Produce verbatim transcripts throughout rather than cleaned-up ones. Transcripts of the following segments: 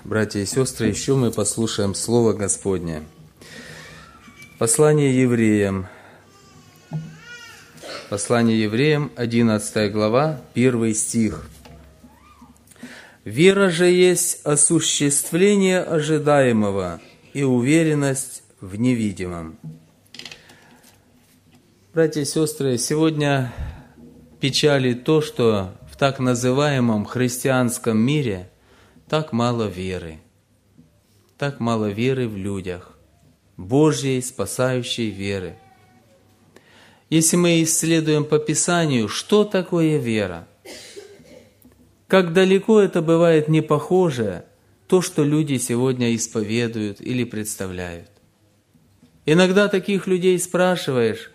Братья и сестры, еще мы послушаем Слово Господне. Послание евреям. Послание евреям, одиннадцатая глава, первый стих. «Вера же есть осуществление ожидаемого и уверенность в невидимом». Братья и сестры, сегодня печалит то, что в так называемом христианском мире так мало веры, так мало веры в людях, Божьей спасающей веры. Если мы исследуем по Писанию, что такое вера, как далеко это бывает не похоже то, что люди сегодня исповедуют или представляют. Иногда таких людей спрашиваешь,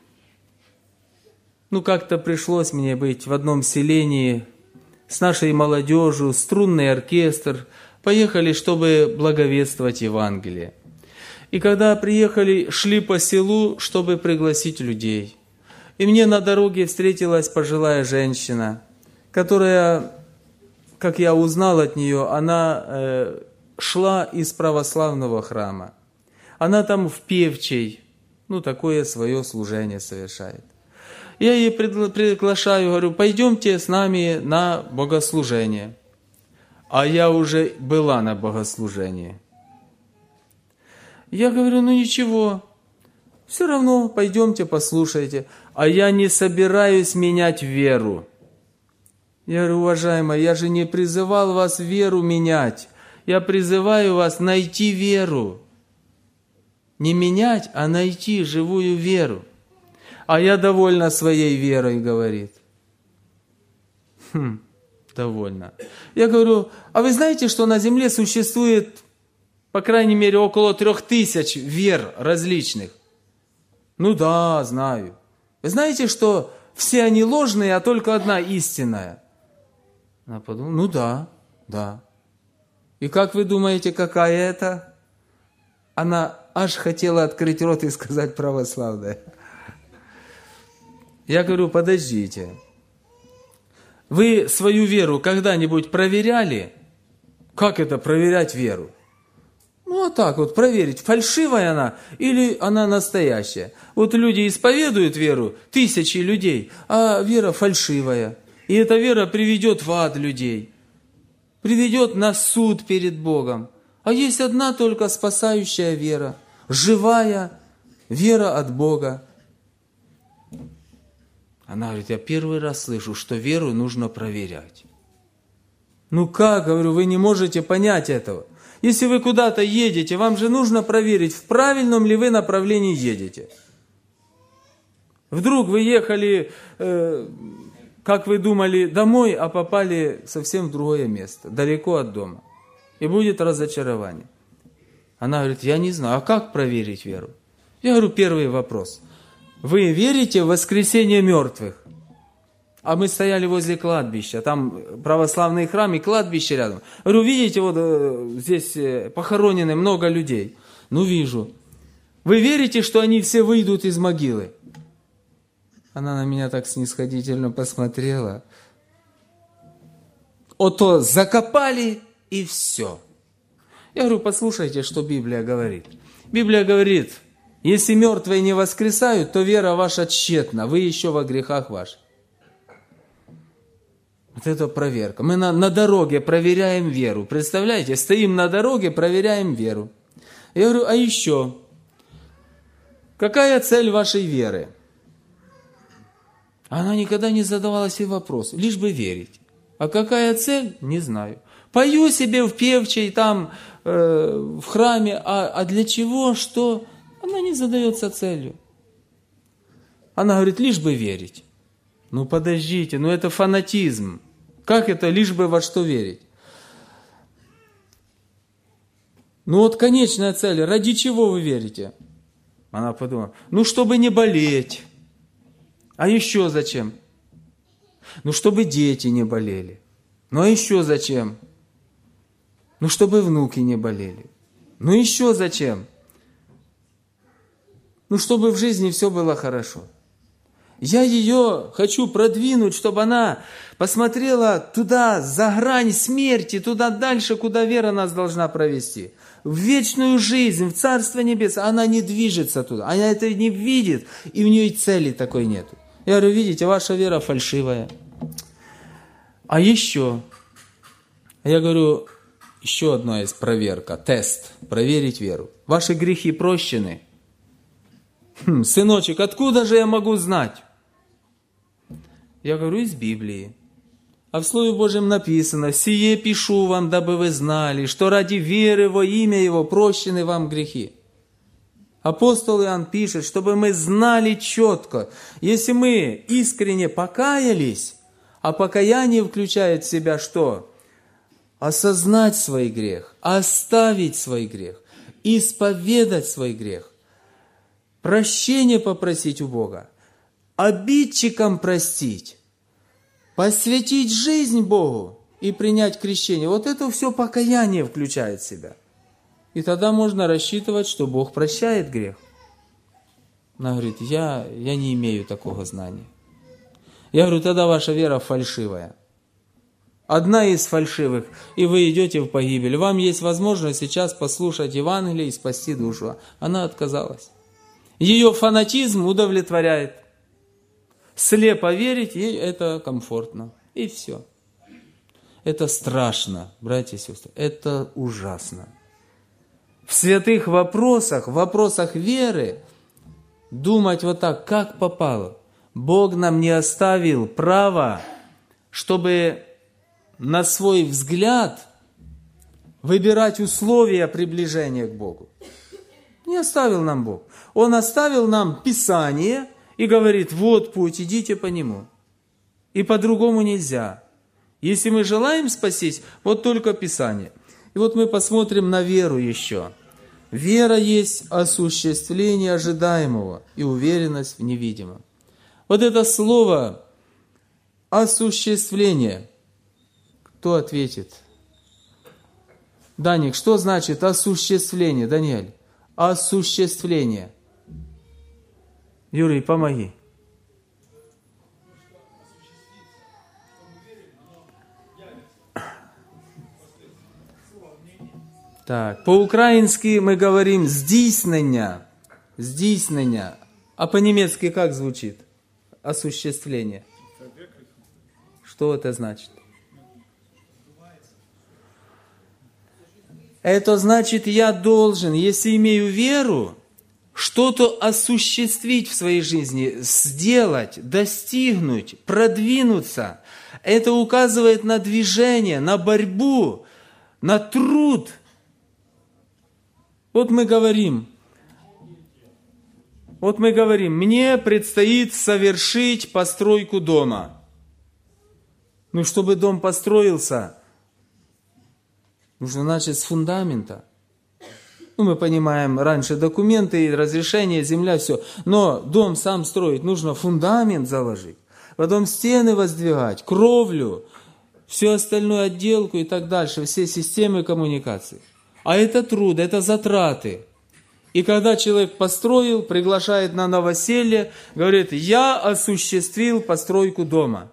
ну как-то пришлось мне быть в одном селении с нашей молодежью, струнный оркестр, поехали, чтобы благовествовать Евангелие. И когда приехали, шли по селу, чтобы пригласить людей. И мне на дороге встретилась пожилая женщина, которая, как я узнал от нее, она э, шла из православного храма. Она там в певчей, ну такое свое служение совершает. Я ей приглашаю, говорю, пойдемте с нами на богослужение. А я уже была на богослужении. Я говорю, ну ничего, все равно пойдемте, послушайте. А я не собираюсь менять веру. Я говорю, уважаемая, я же не призывал вас веру менять. Я призываю вас найти веру. Не менять, а найти живую веру. А я довольна своей верой, говорит. Хм, довольна. Я говорю, а вы знаете, что на земле существует, по крайней мере, около трех тысяч вер различных? Ну да, знаю. Вы знаете, что все они ложные, а только одна истинная? Она подумала, ну да, да. И как вы думаете, какая это? Она аж хотела открыть рот и сказать православная. Я говорю, подождите. Вы свою веру когда-нибудь проверяли? Как это проверять веру? Ну, а так вот, проверить, фальшивая она или она настоящая. Вот люди исповедуют веру, тысячи людей, а вера фальшивая. И эта вера приведет в ад людей, приведет на суд перед Богом. А есть одна только спасающая вера, живая вера от Бога. Она говорит, я первый раз слышу, что веру нужно проверять. Ну как, говорю, вы не можете понять этого. Если вы куда-то едете, вам же нужно проверить, в правильном ли вы направлении едете. Вдруг вы ехали, э, как вы думали, домой, а попали совсем в другое место, далеко от дома. И будет разочарование. Она говорит, я не знаю, а как проверить веру? Я говорю, первый вопрос. Вы верите в воскресение мертвых? А мы стояли возле кладбища, там православный храм и кладбище рядом. Говорю, видите, вот здесь похоронены много людей. Ну, вижу. Вы верите, что они все выйдут из могилы? Она на меня так снисходительно посмотрела. Ото закопали и все. Я говорю, послушайте, что Библия говорит. Библия говорит, если мертвые не воскресают, то вера ваша тщетна, вы еще во грехах ваших. Вот это проверка. Мы на, на дороге проверяем веру. Представляете, стоим на дороге, проверяем веру. Я говорю, а еще, какая цель вашей веры? Она никогда не задавала себе вопрос, лишь бы верить. А какая цель? Не знаю. Пою себе в певчей, там, э, в храме, а, а для чего, что? Она не задается целью. Она говорит, лишь бы верить. Ну подождите, ну это фанатизм. Как это, лишь бы во что верить? Ну вот конечная цель, ради чего вы верите? Она подумала, ну чтобы не болеть. А еще зачем? Ну чтобы дети не болели. Ну а еще зачем? Ну чтобы внуки не болели. Ну еще зачем? Ну чтобы в жизни все было хорошо. Я ее хочу продвинуть, чтобы она посмотрела туда, за грань смерти, туда дальше, куда вера нас должна провести. В вечную жизнь, в Царство Небесное. Она не движется туда, она это не видит, и у нее и цели такой нет. Я говорю, видите, ваша вера фальшивая. А еще, я говорю, еще одна есть проверка, тест, проверить веру. Ваши грехи прощены. Хм, сыночек, откуда же я могу знать? Я говорю, из Библии. А в Слове Божьем написано, «Сие пишу вам, дабы вы знали, что ради веры во имя Его прощены вам грехи». Апостол Иоанн пишет, чтобы мы знали четко, если мы искренне покаялись, а покаяние включает в себя что? Осознать свой грех, оставить свой грех, исповедать свой грех, прощение попросить у Бога, обидчикам простить, посвятить жизнь Богу и принять крещение. Вот это все покаяние включает в себя. И тогда можно рассчитывать, что Бог прощает грех. Она говорит, я, я не имею такого знания. Я говорю, тогда ваша вера фальшивая. Одна из фальшивых, и вы идете в погибель. Вам есть возможность сейчас послушать Евангелие и спасти душу. Она отказалась. Ее фанатизм удовлетворяет. Слепо верить, ей это комфортно. И все. Это страшно, братья и сестры. Это ужасно. В святых вопросах, в вопросах веры, думать вот так, как попало. Бог нам не оставил права, чтобы на свой взгляд выбирать условия приближения к Богу. Не оставил нам Бог. Он оставил нам Писание и говорит, вот путь, идите по нему. И по-другому нельзя. Если мы желаем спастись, вот только Писание. И вот мы посмотрим на веру еще. Вера есть осуществление ожидаемого и уверенность в невидимом. Вот это слово осуществление. Кто ответит? Даник, что значит осуществление, Даниэль? Осуществление. Юрий, помоги. Так, по-украински мы говорим «здійснення», «здійснення», а по-немецки как звучит? Осуществление. Что это значит? Это значит, я должен, если имею веру, что-то осуществить в своей жизни, сделать, достигнуть, продвинуться. Это указывает на движение, на борьбу, на труд. Вот мы говорим, вот мы говорим, мне предстоит совершить постройку дома. Ну, чтобы дом построился, нужно начать с фундамента. Ну, мы понимаем, раньше документы, разрешение, земля, все. Но дом сам строить, нужно фундамент заложить, потом стены воздвигать, кровлю, всю остальную отделку и так дальше, все системы коммуникации. А это труд, это затраты. И когда человек построил, приглашает на новоселье, говорит, я осуществил постройку дома.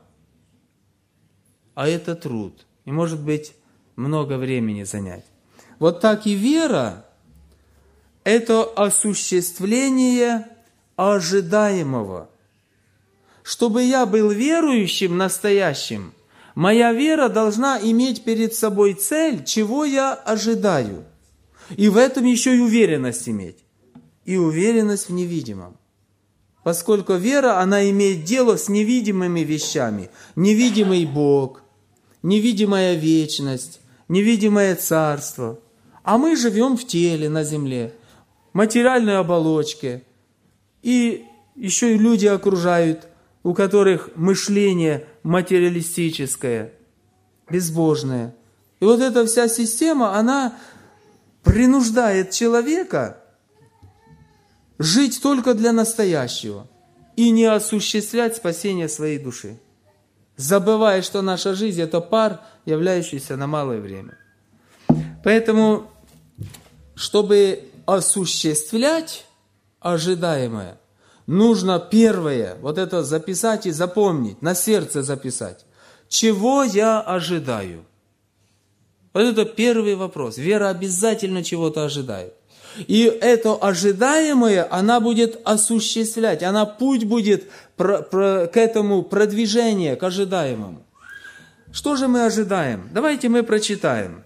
А это труд. И может быть много времени занять. Вот так и вера – это осуществление ожидаемого. Чтобы я был верующим настоящим, моя вера должна иметь перед собой цель, чего я ожидаю. И в этом еще и уверенность иметь. И уверенность в невидимом. Поскольку вера, она имеет дело с невидимыми вещами. Невидимый Бог, невидимая вечность, невидимое царство. А мы живем в теле на земле, в материальной оболочке. И еще и люди окружают, у которых мышление материалистическое, безбожное. И вот эта вся система, она принуждает человека жить только для настоящего и не осуществлять спасение своей души, забывая, что наша жизнь – это пар, являющийся на малое время. Поэтому, чтобы осуществлять ожидаемое, нужно первое, вот это записать и запомнить, на сердце записать. Чего я ожидаю? Вот это первый вопрос. Вера обязательно чего-то ожидает. И это ожидаемое она будет осуществлять. Она путь будет про, про, к этому продвижению, к ожидаемому. Что же мы ожидаем? Давайте мы прочитаем.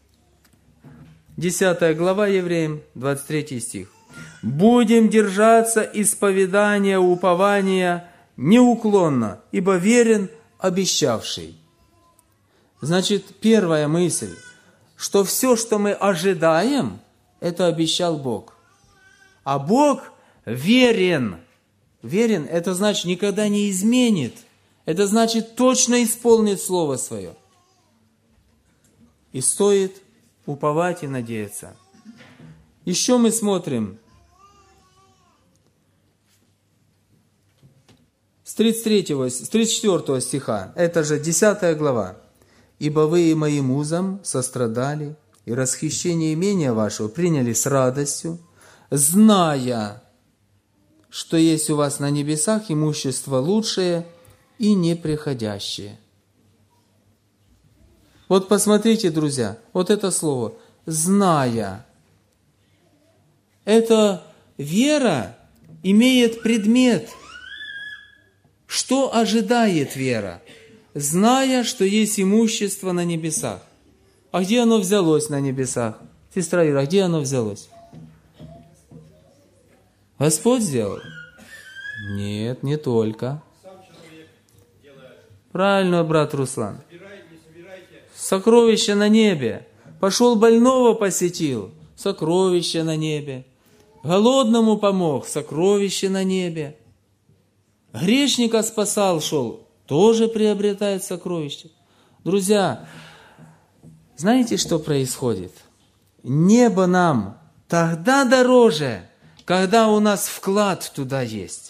десятая глава Евреям, двадцать третий стих. «Будем держаться исповедания, упования неуклонно, ибо верен обещавший». Значит, первая мысль, что все, что мы ожидаем, это обещал Бог. А Бог верен. Верен, это значит, никогда не изменит. Это значит, точно исполнит Слово Свое. И стоит уповать и надеяться. Еще мы смотрим с тридцать третьего, с тридцать четвёртого стиха, это же десятая глава. «Ибо вы и моим узам сострадали, и расхищение имения вашего приняли с радостью, зная, что есть у вас на небесах имущество лучшее и неприходящее». Вот посмотрите, друзья, вот это слово «зная». Это вера имеет предмет. Что ожидает вера? Зная, что есть имущество на небесах. А где оно взялось на небесах? Сестра Ира, где оно взялось? Господь сделал? Нет, не только. Правильно, брат Руслан. Сокровище на небе. Пошел больного посетил. Сокровище на небе. Голодному помог. Сокровище на небе. Грешника спасал, шел. Тоже приобретает сокровище. Друзья, знаете, что происходит? Небо нам тогда дороже, когда у нас вклад туда есть.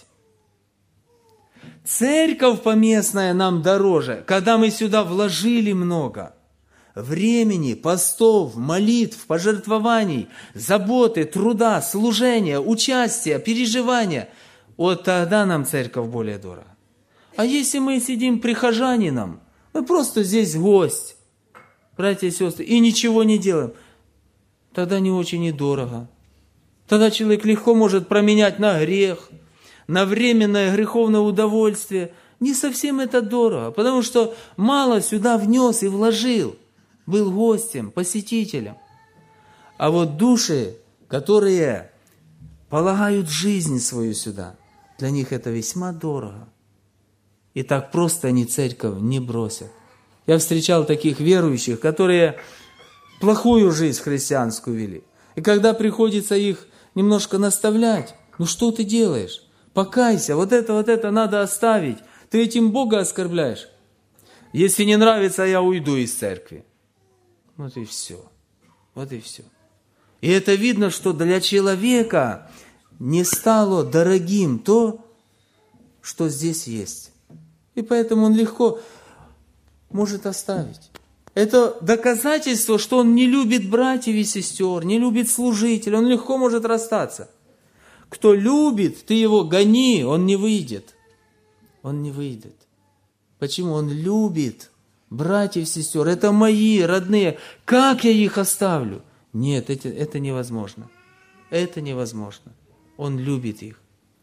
Церковь поместная нам дороже, когда мы сюда вложили много времени, постов, молитв, пожертвований, заботы, труда, служения, участия, переживания. Вот тогда нам церковь более дорого. А если мы сидим прихожанином, мы просто здесь гость, братья и сестры, и ничего не делаем, тогда не очень и дорого. Тогда человек легко может променять на грех, на временное греховное удовольствие. Не совсем это дорого, потому что мало сюда внес и вложил. Был гостем, посетителем. А вот души, которые полагают жизнь свою сюда, для них это весьма дорого. И так просто они церковь не бросят. Я встречал таких верующих, которые плохую жизнь христианскую вели. И когда приходится их немножко наставлять, ну что ты делаешь? Покайся, вот это, вот это надо оставить. Ты этим Бога оскорбляешь. Если не нравится, я уйду из церкви. Вот и все. Вот и все. И это видно, что для человека не стало дорогим то, что здесь есть. И поэтому он легко может оставить. Это доказательство, что он не любит братьев и сестер, не любит служителей, он легко может расстаться. Кто любит, ты его гони, он не выйдет. Он не выйдет. Почему? Он любит братьев и сестер. Это мои родные. Как я их оставлю? Нет, это, это невозможно. Это невозможно. Он любит их.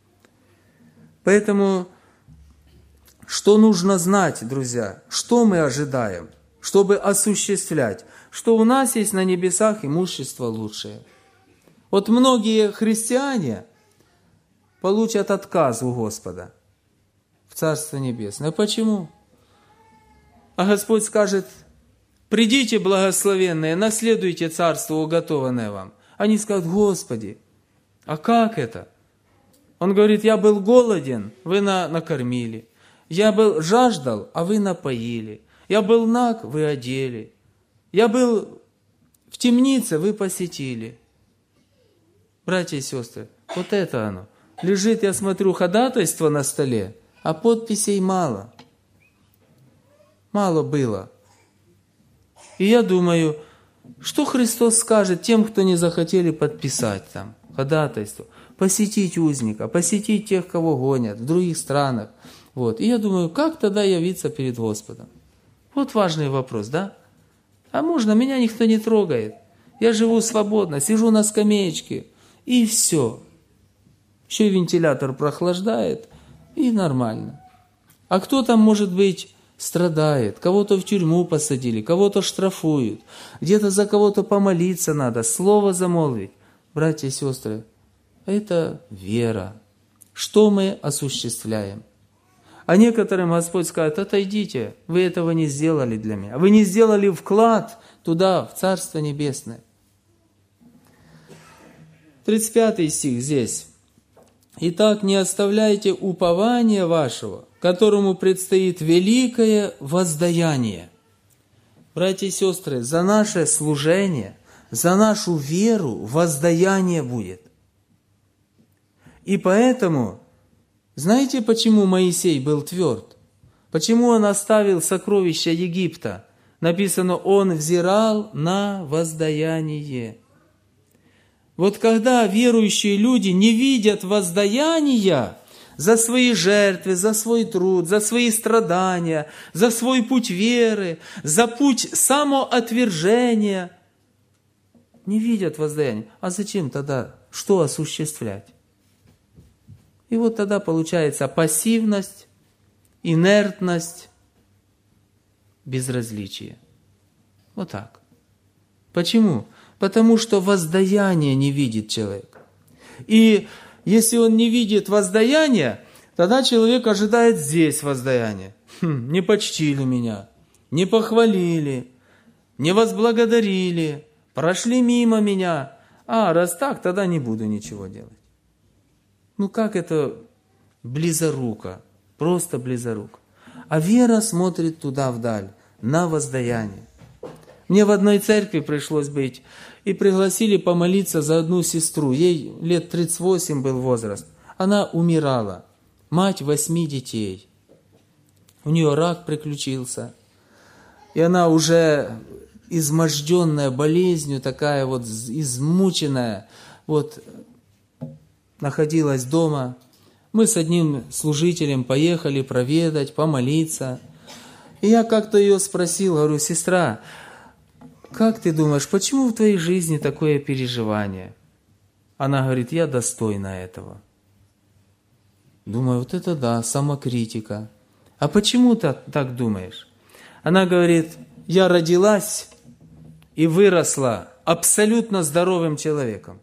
Поэтому, что нужно знать, друзья? Что мы ожидаем, чтобы осуществлять? Что у нас есть на небесах имущество лучшее. Вот многие христиане получат отказ у Господа в Царство Небесное. Почему? А Господь скажет: придите, благословенные, наследуйте царство, уготованное вам. Они скажут: Господи, а как это? Он говорит: я был голоден, вы на, накормили. Я был жаждал, а вы напоили. Я был наг, вы одели. Я был в темнице, вы посетили. Братья и сестры, вот это оно. Лежит, я смотрю, ходатайство на столе, а подписей мало. Мало было. И я думаю, что Христос скажет тем, кто не захотели подписать там? ходатайству, посетить узника, посетить тех, кого гонят в других странах. Вот. И я думаю, как тогда явиться перед Господом? Вот важный вопрос, да? А можно, меня никто не трогает. Я живу свободно, сижу на скамеечке, и все. Еще и вентилятор прохлаждает, и нормально. А кто там, может быть, страдает, кого-то в тюрьму посадили, кого-то штрафуют, где-то за кого-то помолиться надо, слово замолвить. Братья и сестры, это вера. Что мы осуществляем? А некоторым Господь скажет: отойдите, вы этого не сделали для меня. Вы не сделали вклад туда, в Царство Небесное. тридцать пятый стих здесь. «Итак, не оставляйте упования вашего, которому предстоит великое воздаяние». Братья и сестры, за наше служение, за нашу веру воздаяние будет. И поэтому, знаете, почему Моисей был тверд? Почему он оставил сокровища Египта? Написано, он взирал на воздаяние. Вот когда верующие люди не видят воздаяния за свои жертвы, за свой труд, за свои страдания, за свой путь веры, за путь самоотвержения, не видят воздаяния. А зачем тогда что осуществлять? И вот тогда получается пассивность, инертность, безразличие. Вот так. Почему? Потому что воздаяние не видит человек. И если он не видит воздаяния, тогда человек ожидает здесь воздаяния. Хм, не почтили меня, не похвалили, не возблагодарили, прошли мимо меня. А, раз так, тогда не буду ничего делать. Ну как это близоруко, просто близоруко. А вера смотрит туда вдаль, на воздаяние. Мне в одной церкви пришлось быть, и пригласили помолиться за одну сестру. Ей лет тридцать восемь был возраст. Она умирала, мать восьми детей. У нее рак приключился. И она уже изможденная болезнью, такая вот измученная, вот находилась дома. Мы с одним служителем поехали проведать, помолиться. И я как-то ее спросил, говорю: сестра, как ты думаешь, почему в твоей жизни такое переживание? Она говорит: я достойна этого. Думаю, вот это да, самокритика. А почему ты так думаешь? Она говорит: я родилась и выросла абсолютно здоровым человеком.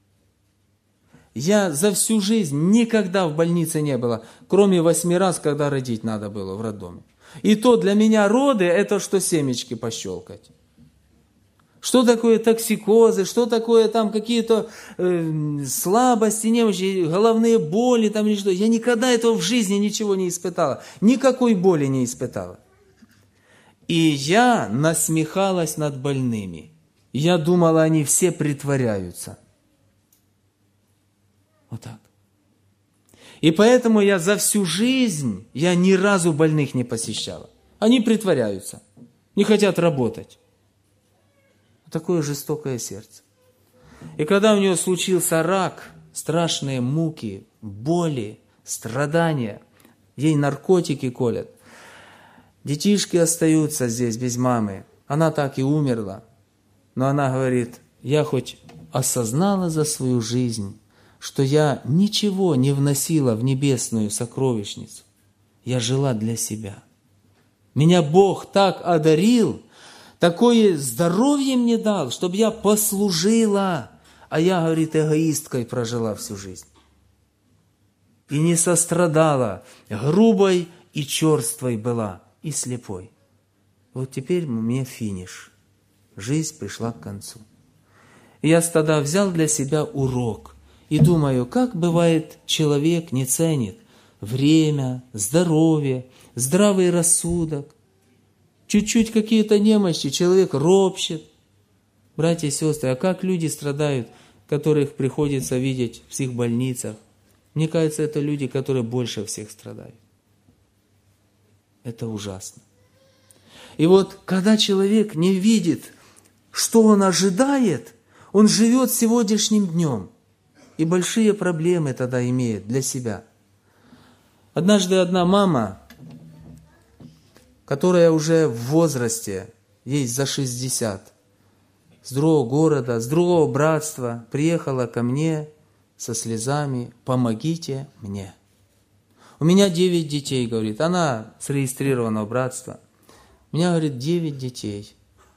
Я за всю жизнь никогда в больнице не была, кроме восьми раз, когда родить надо было в роддоме. И то для меня роды – это что семечки пощелкать. Что такое токсикозы, что такое там какие-то э, слабости, немощи, головные боли там или что. Я никогда этого в жизни ничего не испытала, никакой боли не испытала. И я насмехалась над больными. Я думала, они все притворяются. Вот так. И поэтому я за всю жизнь, я ни разу больных не посещала. Они притворяются, не хотят работать. Такое жестокое сердце. И когда у нее случился рак, страшные муки, боли, страдания, ей наркотики колят, детишки остаются здесь без мамы, она так и умерла. Но она говорит: я хоть осознала за свою жизнь, что я ничего не вносила в небесную сокровищницу. Я жила для себя. Меня Бог так одарил, такое здоровье мне дал, чтобы я послужила. А я, говорит, эгоисткой прожила всю жизнь. И не сострадала, грубой и черствой была, и слепой. Вот теперь мне финиш. Жизнь пришла к концу. И я тогда взял для себя урок. И думаю, как бывает, человек не ценит время, здоровье, здравый рассудок. Чуть-чуть какие-то немощи, человек ропщет. Братья и сестры, а как люди страдают, которых приходится видеть в психбольницах? Мне кажется, это люди, которые больше всех страдают. Это ужасно. И вот, когда человек не видит, что он ожидает, он живет сегодняшним днем. и большие проблемы тогда имеет для себя. Однажды одна мама, которая уже в возрасте, ей за шестьдесят, с другого города, с другого братства, приехала ко мне со слезами: «Помогите мне. У меня девять детей», говорит, она с регистрированного братства. У меня, говорит, девять детей.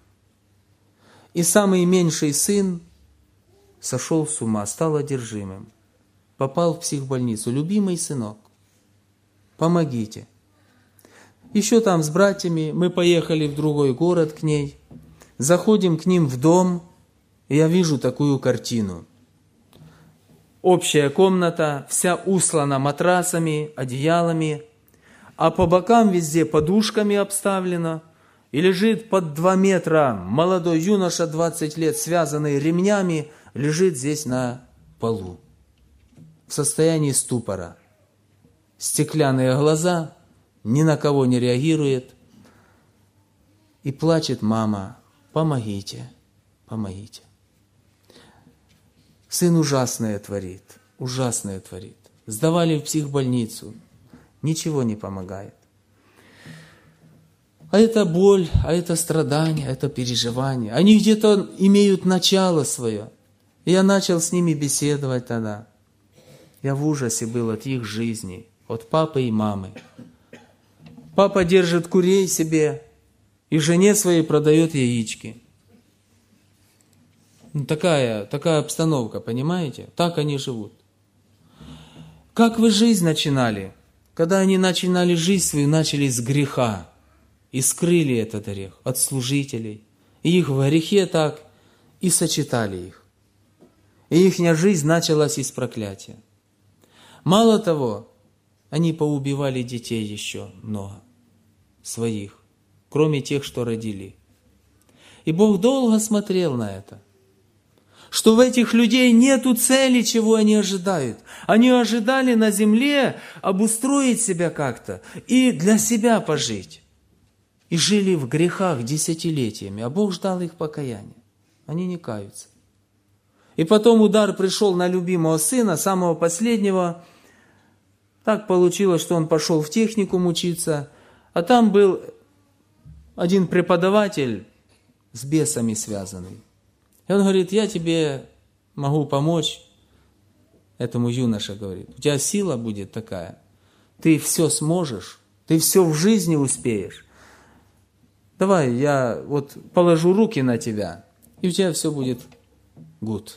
И самый меньший сын сошел с ума, стал одержимым, попал в психбольницу. Любимый сынок, помогите. Еще там с братьями мы поехали в другой город к ней, заходим к ним в дом, и я вижу такую картину. Общая комната, вся услана матрасами, одеялами, а по бокам везде подушками обставлено, и лежит под два метра молодой юноша, двадцать лет, связанный ремнями, лежит здесь на полу, в состоянии ступора. Стеклянные глаза, ни на кого не реагирует. И плачет мама: «Помогите, помогите». Сын ужасное творит, ужасное творит. Сдавали в психбольницу, ничего не помогает. А это боль, а это страдание, это переживание. Они где-то имеют начало свое. И я начал с ними беседовать тогда. Я в ужасе был от их жизни, от папы и мамы. Папа держит курей себе и жене своей продает яички. Ну, такая, такая обстановка, понимаете? Так они живут. Как вы жизнь начинали? Когда они начинали жизнь свою, начали с греха. И скрыли этот грех от служителей. И их в грехе так и сочетали их. И их жизнь началась из проклятия. Мало того, они поубивали детей еще много, своих, кроме тех, что родили. И Бог долго смотрел на это. Что в этих людей нету цели, чего они ожидают. Они ожидали на земле обустроить себя как-то и для себя пожить. И жили в грехах десятилетиями, а Бог ждал их покаяния. Они не каются. И потом удар пришел на любимого сына, самого последнего. Так получилось, что он пошел в техникум учиться, а там был один преподаватель с бесами связанный. И он говорит: «Я тебе могу помочь». Этому юноше говорит: «У тебя сила будет такая, ты все сможешь, ты все в жизни успеешь. Давай я вот положу руки на тебя, и у тебя все будет good».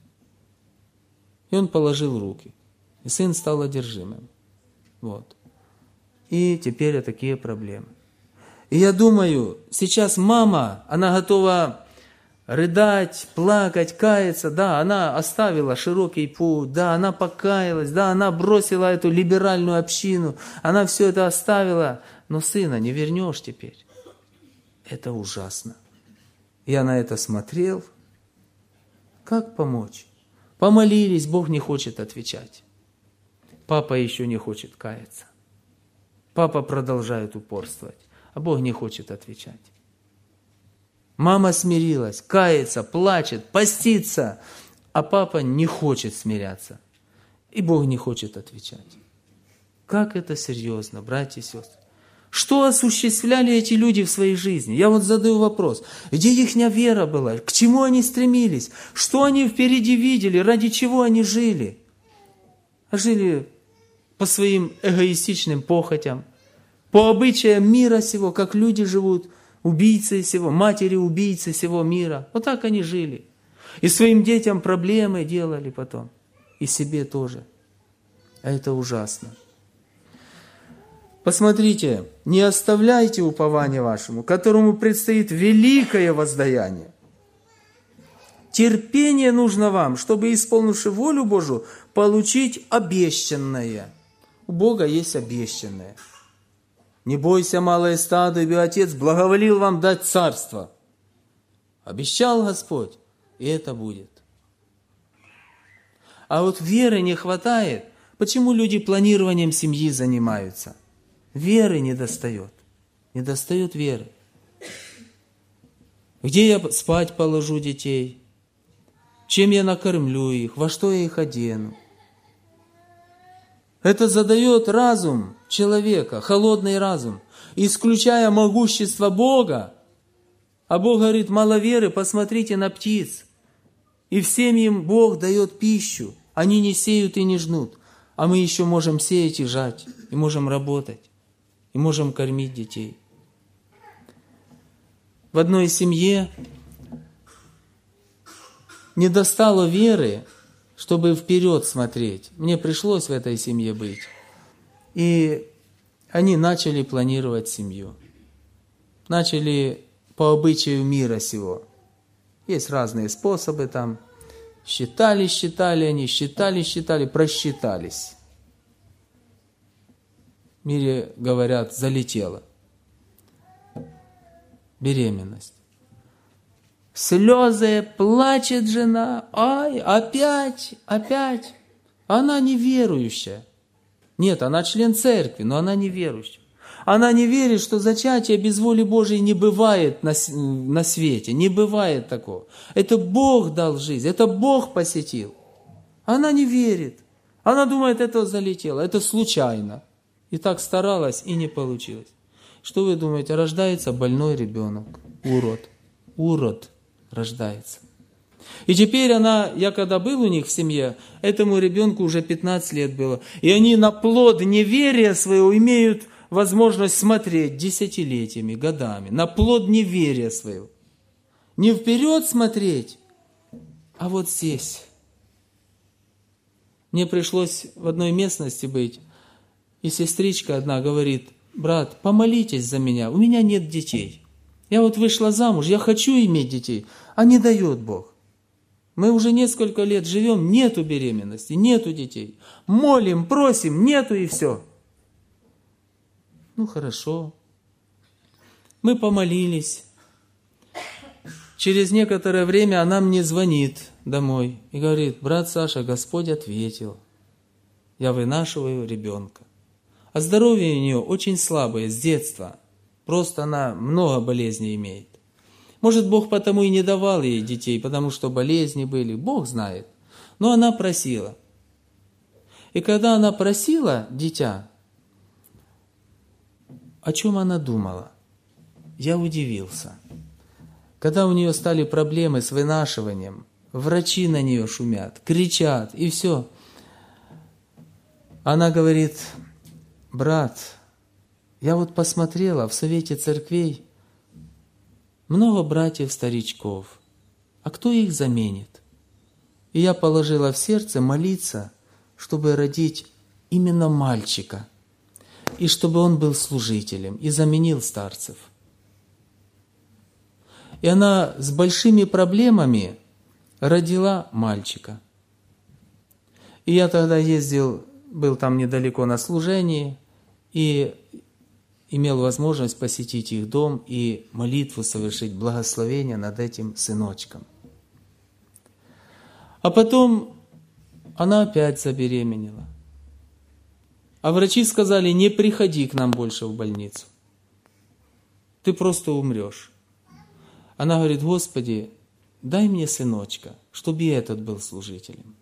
И он положил руки, и сын стал одержимым. Вот. И теперь такие проблемы. И я думаю, сейчас мама, она готова рыдать, плакать, каяться. Да, она оставила широкий путь, да, она покаялась, да, она бросила эту либеральную общину, она все это оставила, но сына не вернешь теперь. Это ужасно. Я на это смотрел. Как помочь? Помолились, Бог не хочет отвечать. Папа еще не хочет каяться. Папа продолжает упорствовать, а Бог не хочет отвечать. Мама смирилась, кается, плачет, постится, а папа не хочет смиряться. И Бог не хочет отвечать. Как это серьезно, братья и сестры. Что осуществляли эти люди в своей жизни? Я вот задаю вопрос. Где ихняя вера была? К чему они стремились? Что они впереди видели? Ради чего они жили? А жили по своим эгоистичным похотям, по обычаям мира сего, как люди живут, убийцы сего, матери-убийцы сего мира. Вот так они жили. И своим детям проблемы делали потом. И себе тоже. А это ужасно. Посмотрите, не оставляйте упования вашему, которому предстоит великое воздаяние. Терпение нужно вам, чтобы, исполнивши волю Божию, получить обещанное. У Бога есть обещанное. Не бойся, малое стадо, ибо Отец благоволил вам дать царство. Обещал Господь, и это будет. А вот веры не хватает. Почему люди планированием семьи занимаются? Веры не достает. Не достает веры. Где я спать положу детей? чем я накормлю их, во что я их одену. Это задает разум человека, холодный разум, исключая могущество Бога. А Бог говорит: маловеры, посмотрите на птиц. И всем им Бог дает пищу. Они не сеют и не жнут. А мы еще можем сеять и жать, и можем работать, и можем кормить детей. В одной семье не достало веры, чтобы вперед смотреть. Мне пришлось в этой семье быть. И они начали планировать семью. Начали по обычаю мира сего. Есть разные способы там. Считали, считали они, считали, считали, просчитались. В мире, говорят, залетело. Беременность. Слезы, плачет жена. Ай, опять, опять. Она неверующая. Нет, она член церкви, но она неверующая. Она не верит, что зачатие без воли Божией не бывает на, на свете. Не бывает такого. Это Бог дал жизнь, это Бог посетил. Она не верит. Она думает, это залетело, это случайно. И так старалась, и не получилось. Что вы думаете, рождается больной ребенок, урод. Урод рождается. И теперь она, я когда был у них в семье, этому ребенку уже пятнадцать лет было. И они на плод неверия своего имеют возможность смотреть десятилетиями, годами, на плод неверия своего. Не вперед смотреть, а вот здесь. Мне пришлось в одной местности быть, и сестричка одна говорит: брат, помолитесь за меня, у меня нет детей. Я вот вышла замуж, я хочу иметь детей, а не дает Бог. Мы уже несколько лет живем, нету беременности, нету детей. Молим, просим, нету и все. Ну хорошо. Мы помолились. Через некоторое время она мне звонит домой и говорит: брат Саша, Господь ответил. Я вынашиваю ребенка. А здоровье у нее очень слабое с детства. Просто она много болезней имеет. Может, Бог потому и не давал ей детей, потому что болезни были. Бог знает. Но она просила. И когда она просила дитя, о чем она думала? Я удивился. Когда у нее стали проблемы с вынашиванием, врачи на нее шумят, кричат, и все. Она говорит: брат, я вот посмотрела в совете церквей, много братьев-старичков, а кто их заменит? И я положила в сердце молиться, чтобы родить именно мальчика, и чтобы он был служителем и заменил старцев. И она с большими проблемами родила мальчика. И я тогда ездил, был там недалеко на служении, и имел возможность посетить их дом и молитву совершить, благословение над этим сыночком. А потом она опять забеременела. А врачи сказали: не приходи к нам больше в больницу. Ты просто умрешь. Она говорит: Господи, дай мне сыночка, чтобы и этот был служителем.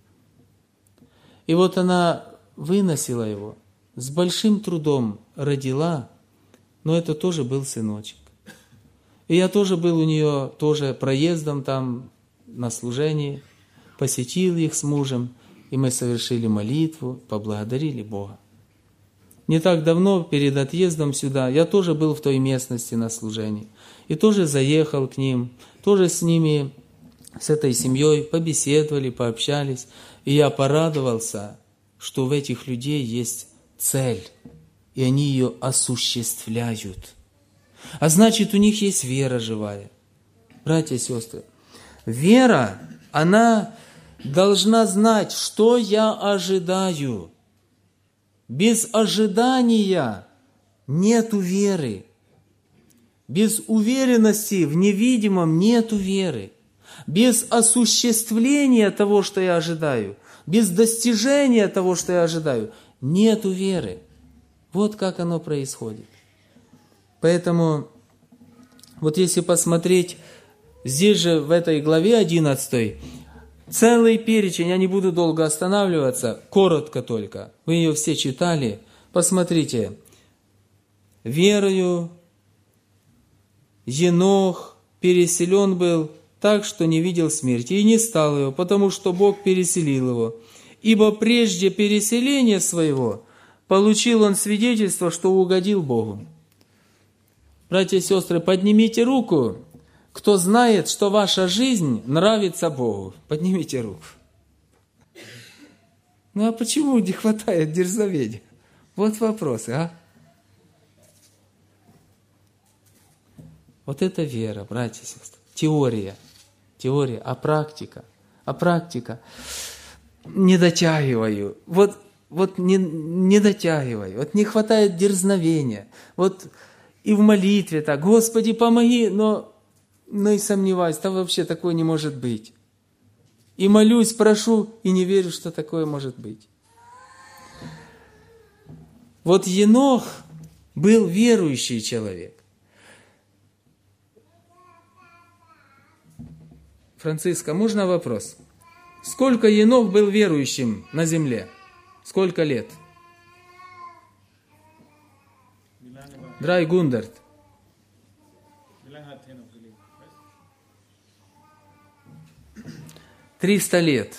И вот она выносила его, с большим трудом родила, но это тоже был сыночек. И я тоже был у нее тоже проездом там на служении, посетил их с мужем, и мы совершили молитву, поблагодарили Бога. Не так давно, перед отъездом сюда, я тоже был в той местности на служении. И тоже заехал к ним, тоже с ними, с этой семьей побеседовали, пообщались. И я порадовался, что в этих людей есть цель, и они ее осуществляют. А значит, у них есть вера живая. Братья и сестры, вера, она должна знать, что я ожидаю. Без ожидания нету веры. Без уверенности в невидимом нету веры. Без осуществления того, что я ожидаю, без достижения того, что я ожидаю, нету веры. Вот как оно происходит. Поэтому, вот если посмотреть, здесь же в этой главе одиннадцатой, Целый перечень, я не буду долго останавливаться, коротко только. Вы ее все читали. Посмотрите. Верою Енох переселен был так, что не видел смерти, и не стал его, потому что Бог переселил его. Ибо прежде переселения своего получил он свидетельство, что угодил Богу. Братья и сестры, поднимите руку, кто знает, что ваша жизнь нравится Богу. Поднимите руку. Ну а почему не хватает дерзновения? Вот вопросы, а? Вот это вера, братья и сестры. Теория. Теория, а практика? А практика? Не дотягиваю. Вот, вот не, не дотягиваю. Вот не хватает дерзновения. Вот и в молитве так, Господи, помоги, но, но и сомневаюсь, там вообще такое не может быть. И молюсь, прошу, и не верю, что такое может быть. Вот Енох был верующий человек. Франциска, можно вопрос? Сколько Енох был верующим на земле? Сколько лет? Драй Гундарт. Триста лет.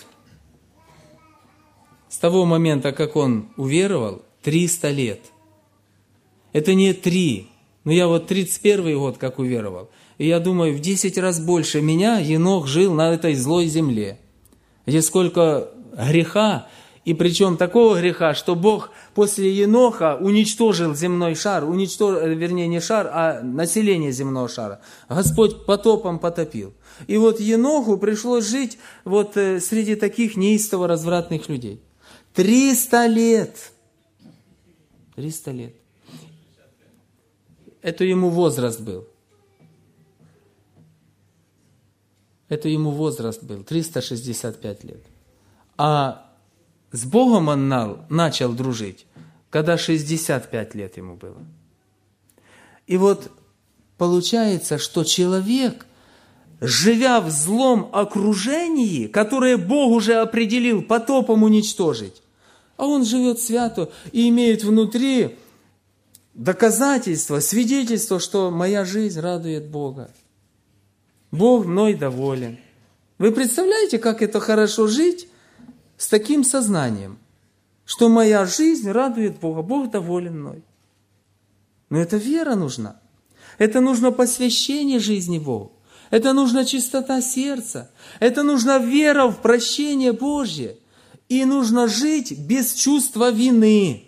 С того момента, как он уверовал, триста лет. Это не три. Но я вот тридцать первый год как уверовал. И я думаю, в десять раз больше меня Енох жил на этой злой земле. Где сколько греха, и причем такого греха, что Бог после Еноха уничтожил земной шар, уничтожил, вернее не шар, а население земного шара. Господь потопом потопил. И вот Еноху пришлось жить вот среди таких неистово развратных людей. Триста лет. Триста лет. Это ему возраст был. Это ему возраст был, триста шестьдесят пять лет. А с Богом он начал дружить, когда шестьдесят пять лет ему было. И вот получается, что человек, живя в злом окружении, которое Бог уже определил потопом уничтожить, а он живет свято и имеет внутри доказательство, свидетельство, что моя жизнь радует Бога. Бог мной доволен. Вы представляете, как это хорошо жить с таким сознанием, что моя жизнь радует Бога, Бог доволен мной. Но это вера нужна. Это нужно посвящение жизни Богу. Это нужна чистота сердца. Это нужна вера в прощение Божье. И нужно жить без чувства вины.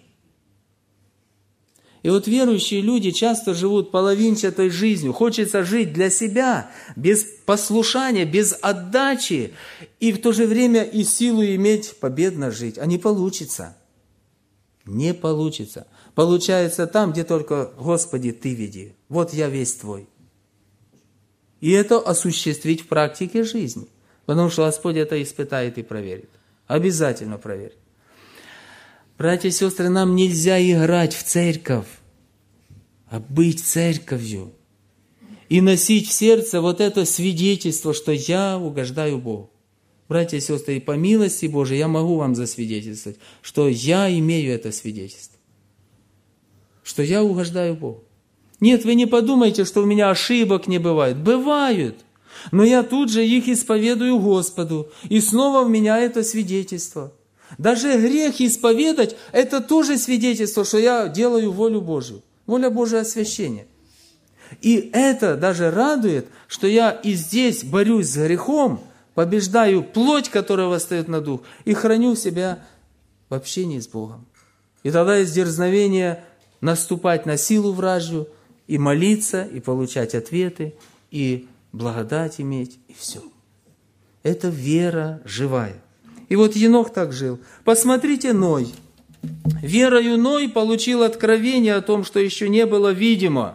И вот верующие люди часто живут половинчатой жизнью. Хочется жить для себя, без послушания, без отдачи, и в то же время и силу иметь победно жить. А не получится. Не получится. Получается там, где только «Господи, Ты веди». Вот я весь Твой. И это осуществить в практике жизни. Потому что Господь это испытает и проверит. Обязательно проверит. Братья и сестры, нам нельзя играть в церковь, а быть церковью. И носить в сердце вот это свидетельство, что я угождаю Богу. Братья и сестры, и по милости Божией я могу вам засвидетельствовать, что я имею это свидетельство. Что я угождаю Богу. Нет, вы не подумайте, что у меня ошибок не бывает. Бывают. Но я тут же их исповедую Господу. И снова в меня это свидетельство. Даже грех исповедать, это тоже свидетельство, что я делаю волю Божию. Воля Божия освящения. И это даже радует, что я и здесь борюсь с грехом, побеждаю плоть, которая восстает на дух, и храню себя в общении с Богом. И тогда есть дерзновение наступать на силу вражью, и молиться, и получать ответы, и благодать иметь, и все. Это вера живая. И вот Енох так жил. Посмотрите Ной. Верою Ной получил откровение о том, что еще не было видимо.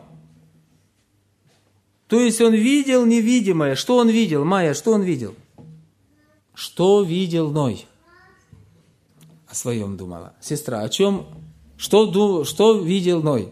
То есть он видел невидимое. Что он видел? Майя, что он видел? Что видел Ной? О своем думала. Сестра, о чем? Что, что видел Ной?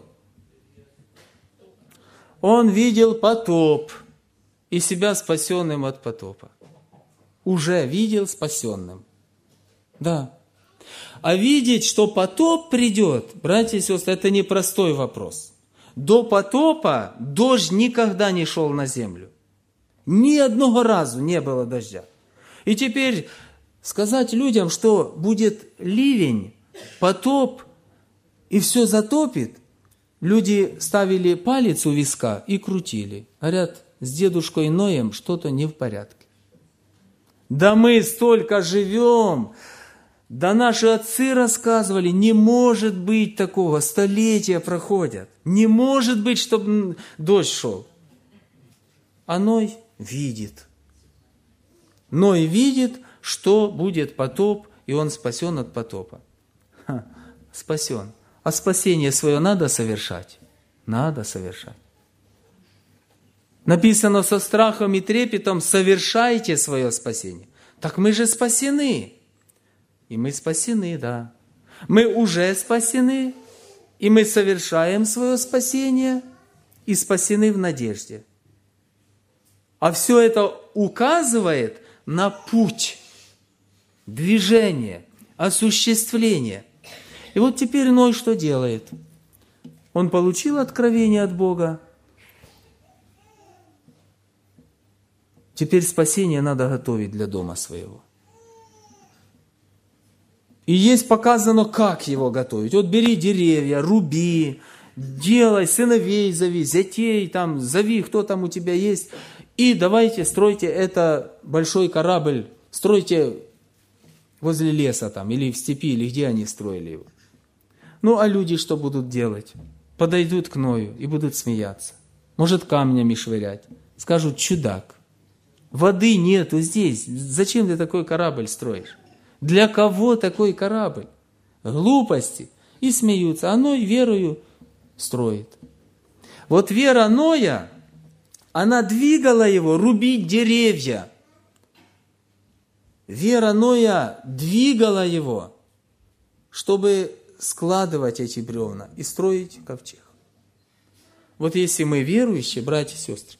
Он видел потоп и себя спасенным от потопа. уже видел спасенным. Да. А видеть, что потоп придет, братья и сестры, это непростой вопрос. До потопа дождь никогда не шел на землю. Ни одного разу не было дождя. И теперь сказать людям, что будет ливень, потоп, и все затопит, люди ставили палец у виска и крутили. Говорят, с дедушкой Ноем что-то не в порядке. Да мы столько живем, да наши отцы рассказывали, не может быть такого, столетия проходят. Не может быть, чтобы дождь шел. А Ной видит. Ной видит, что будет потоп, и он спасен от потопа. Ха, спасен. А спасение свое надо совершать? Надо совершать. Написано со страхом и трепетом: совершайте свое спасение. Так мы же спасены. И мы спасены, да. Мы уже спасены, и мы совершаем свое спасение, и спасены в надежде. А все это указывает на путь, движение, осуществление. И вот теперь Ной что делает? Он получил откровение от Бога. Теперь спасение надо готовить для дома своего. И есть показано, как его готовить. Вот бери деревья, руби, делай, сыновей зови, зятей, там, зови, кто там у тебя есть. И давайте стройте это большой корабль, стройте возле леса там, или в степи, или где они строили его. Ну, а люди что будут делать? Подойдут к Ною и будут смеяться. Может, камнями швырять. Скажут: чудак, воды нету здесь, зачем ты такой корабль строишь? Для кого такой корабль? Глупости. И смеются. А Ной верою строит. Вот вера Ноя, она двигала его рубить деревья. Вера Ноя двигала его, чтобы складывать эти бревна и строить ковчег. Вот если мы верующие, братья и сестры,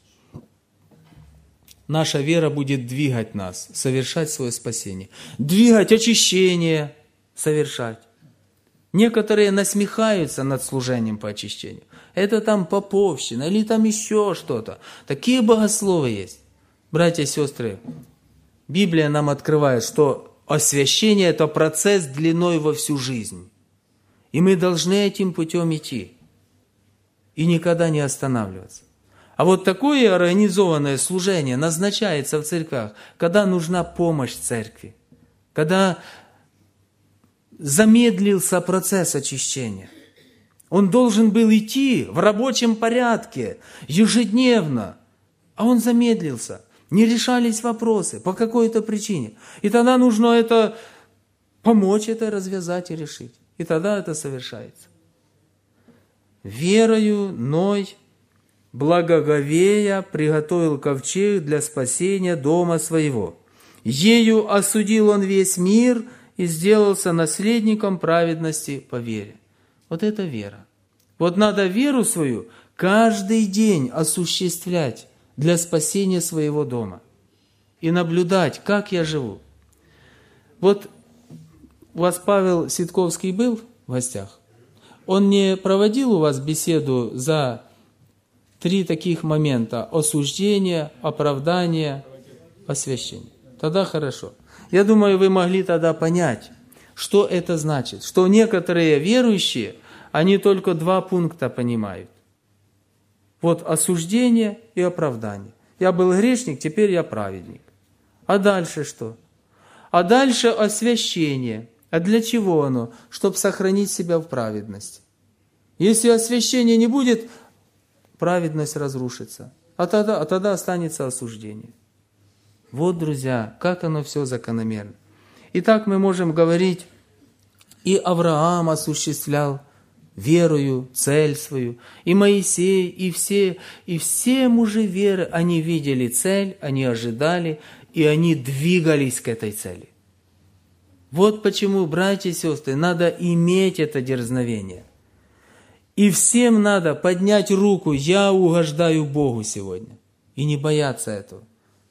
наша вера будет двигать нас, совершать свое спасение. Двигать очищение, совершать. Некоторые насмехаются над служением по очищению. Это там поповщина или там еще что-то. Такие богословы есть. Братья и сестры, Библия нам открывает, что освящение – это процесс длиной во всю жизнь. И мы должны этим путем идти. И никогда не останавливаться. А вот такое организованное служение назначается в церквях, когда нужна помощь церкви, когда замедлился процесс очищения. Он должен был идти в рабочем порядке, ежедневно, а он замедлился. Не решались вопросы по какой-то причине. И тогда нужно это помочь, это развязать и решить. И тогда это совершается. Верою Ной, благоговея, приготовил ковчег для спасения дома своего. Ею осудил он весь мир и сделался наследником праведности по вере. Вот это вера. Вот надо веру свою каждый день осуществлять для спасения своего дома. И наблюдать, как я живу. Вот у вас Павел Ситковский был в гостях? Он не проводил у вас беседу за три таких момента: осуждение, оправдание, освящение? Тогда хорошо. Я думаю, вы могли тогда понять, что это значит. Что некоторые верующие, они только два пункта понимают. Вот осуждение и оправдание. Я был грешник, теперь я праведник. А дальше что? А дальше освящение. А для чего оно? Чтобы сохранить себя в праведности. Если освящения не будет, праведность разрушится. А тогда, а тогда останется осуждение. Вот, друзья, как оно все закономерно. Итак, мы можем говорить, и Авраам осуществлял верою цель свою, и Моисей, и все, и все мужи веры, они видели цель, они ожидали, и они двигались к этой цели. Вот почему, братья и сестры, надо иметь это дерзновение. И всем надо поднять руку: я угождаю Богу сегодня. И не бояться этого.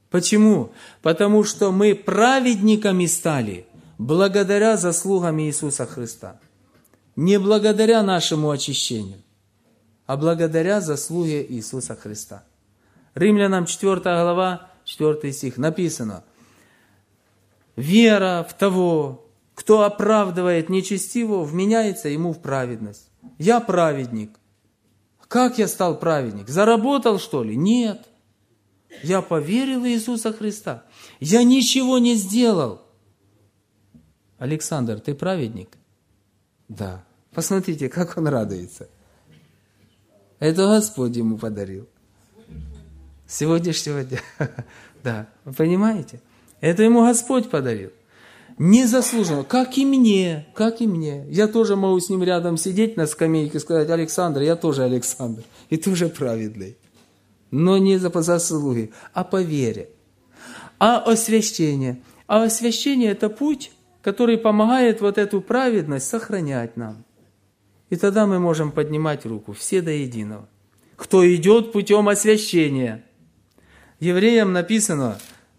Почему? Потому что мы праведниками стали благодаря заслугам Иисуса Христа. Не благодаря нашему очищению, а благодаря заслуге Иисуса Христа. Римлянам четвёртая глава, четвёртый стих написано: «Вера в того, кто оправдывает нечестивого, вменяется ему в праведность». Я праведник. Как я стал праведник? Заработал, что ли? Нет. Я поверил в Иисуса Христа. Я ничего не сделал. Александр, ты праведник? Да. Посмотрите, как он радуется. Это Господь ему подарил. С сегодняшнего дня. Да. Вы понимаете? Это ему Господь подарил. Незаслуженно. Как и мне. Как и мне. Я тоже могу с ним рядом сидеть на скамейке и сказать: Александр, я тоже Александр. И тоже праведный. Но не за заслуги, а по вере. А освящение? А освящение – это путь, который помогает вот эту праведность сохранять нам. И тогда мы можем поднимать руку, все до единого. Кто идет путем освящения. Евреям написано,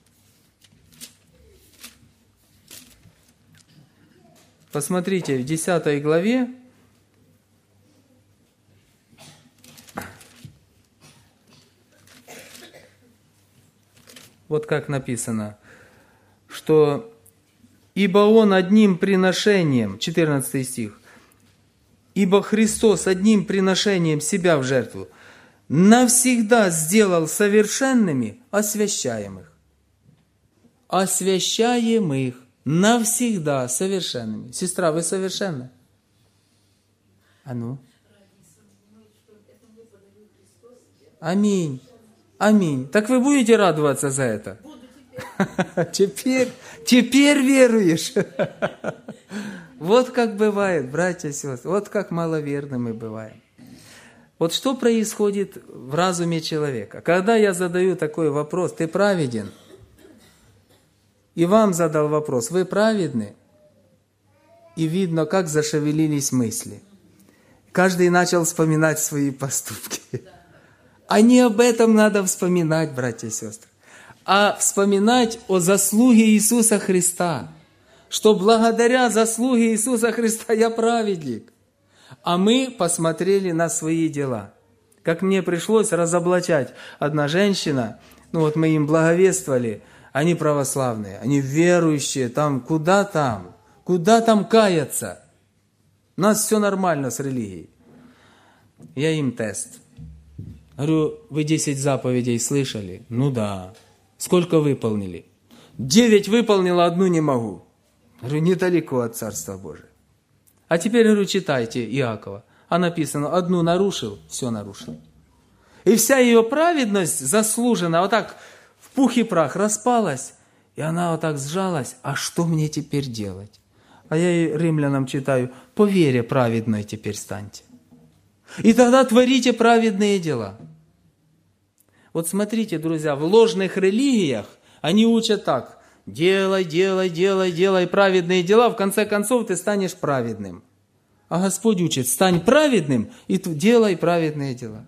посмотрите, в десятой главе, вот как написано, что «Ибо Он одним приношением», четырнадцатый стих, «Ибо Христос одним приношением себя в жертву навсегда сделал совершенными освящаемых». Освящаемых. Навсегда совершенными. Сестра, вы совершенны? А ну? Аминь. Аминь. Так вы будете радоваться за это? Теперь, теперь веруешь. Вот как бывает, братья и сестры, вот как маловерны мы бываем. Вот что происходит в разуме человека? Когда я задаю такой вопрос: ты праведен? И вам задал вопрос: вы праведны? И видно, как зашевелились мысли. Каждый начал вспоминать свои поступки. А не об этом надо вспоминать, братья и сестры, а вспоминать о заслуге Иисуса Христа, что благодаря заслуге Иисуса Христа я праведник. А мы посмотрели на свои дела. Как мне пришлось разоблачать, одна женщина, ну вот мы им благовествовали, они православные, они верующие, там куда там, куда там каяться? У нас все нормально с религией. Я им тест. Говорю: вы десять заповедей слышали? Ну да. Сколько выполнили? Девять выполнила, одну не могу. Говорю: недалеко от Царства Божия. А теперь, говорю, читайте Иакова. А написано: одну нарушил, все нарушил. И вся ее праведность заслужена, вот так в пух и прах распалась. И она вот так сжалась. А что мне теперь делать? А я и римлянам читаю: по вере праведной теперь станьте. И тогда творите праведные дела. Вот смотрите, друзья, в ложных религиях они учат так: делай, делай, делай, делай праведные дела, в конце концов ты станешь праведным. А Господь учит: стань праведным и делай праведные дела.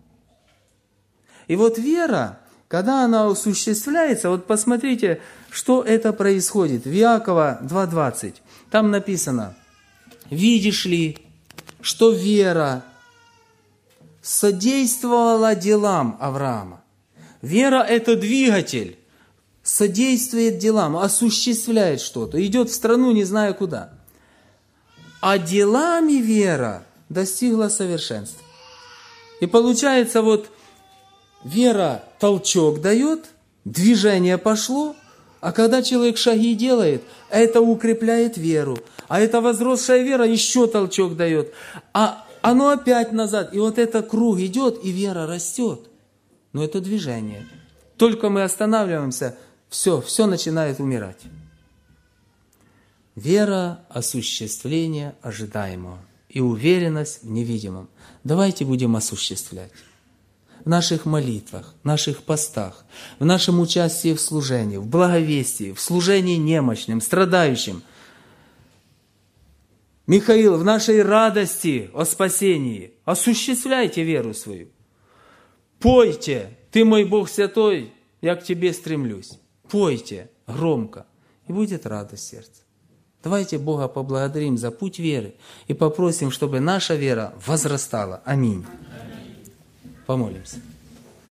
И вот вера, когда она осуществляется, вот посмотрите, что это происходит. В Иакова два двадцать, там написано: видишь ли, что вера содействовала делам Авраама. Вера – это двигатель, содействует делам, осуществляет что-то, идет в страну, не зная куда. А делами вера достигла совершенства. И получается, вот вера толчок дает, движение пошло, а когда человек шаги делает, это укрепляет веру. А эта возросшая вера еще толчок дает. А оно опять назад. И вот этот круг идет, и вера растет. Но это движение. Только мы останавливаемся, все, все начинает умирать. Вера – осуществление ожидаемого и уверенность в невидимом. Давайте будем осуществлять. В наших молитвах, в наших постах, в нашем участии в служении, в благовестии, в служении немощным, страдающим. Михаил, в нашей радости о спасении осуществляйте веру свою. Пойте, ты мой Бог святой, я к Тебе стремлюсь. Пойте громко, и будет радость сердца. Давайте Бога поблагодарим за путь веры и попросим, чтобы наша вера возрастала. Аминь. Помолимся.